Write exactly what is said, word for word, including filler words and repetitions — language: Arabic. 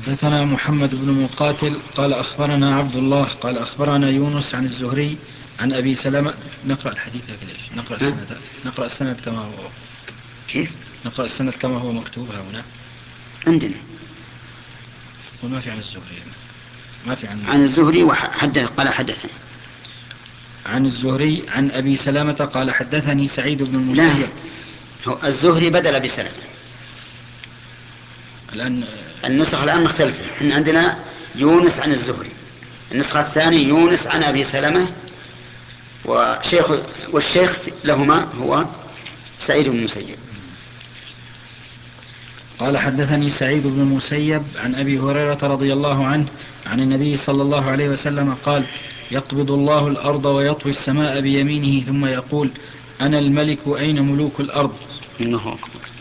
حدثنا محمد بن مقاتل قال أخبرنا عبد الله قال أخبرنا يونس عن الزهري عن أبي سلمة. نقرأ الحديث هكذا إيش؟ نقرأ السند نقرأ السند كما هو. كيف؟ نقرأ السند كما هو مكتوب هنا عندنا. وما في عن الزهري، ما في عن عن الزهري وحدث قال حدثني عن الزهري عن أبي سلمة قال حدثني سعيد بن المسيب. لا، الزهري بدل أبي سلمة. الآن النسخة الآن مختلفة. احنا عندنا يونس عن الزهري، النسخة الثانية يونس عن أبي سلمة، وشيخ والشيخ لهما هو سعيد بن المسيب. قال حدثني سعيد بن المسيب عن أبي هريرة رضي الله عنه عن النبي صلى الله عليه وسلم قال: يقبض الله الأرض ويطوي السماء بيمينه ثم يقول: أنا الملك أين ملوك الأرض؟ إنه أكبر.